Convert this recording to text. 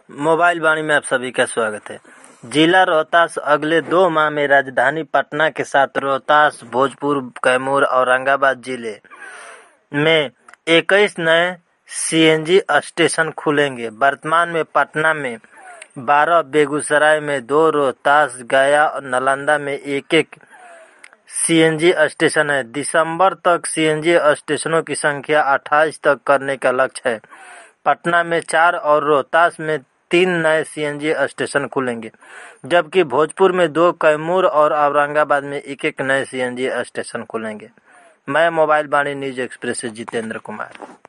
Mobile वाणी में आप सभी का स्वागत है। जिला रोहतास अगले 2 माह में राजधानी पटना के साथ रोहतास, भोजपुर, कैमूर, औरंगाबाद जिले में 21 नए सीएनजी स्टेशन खुलेंगे। वर्तमान में पटना में 12, बेगूसराय में 2, रोहतास, गया और नालंदा में 1-1 सीएनजी स्टेशन है। दिसंबर तक सीएनजी स्टेशनों की संख्या 28 तक करने का लक्ष्य है। पटना में 4 और रोहतास में 3 नए सीएनजी स्टेशन खुलेंगे, जबकि भोजपुर में 2, कैमूर और औरंगाबाद में 1-1 नए सीएनजी स्टेशन खुलेंगे। मैं मोबाइल वाणी न्यूज एक्सप्रेस से जितेंद्र कुमार।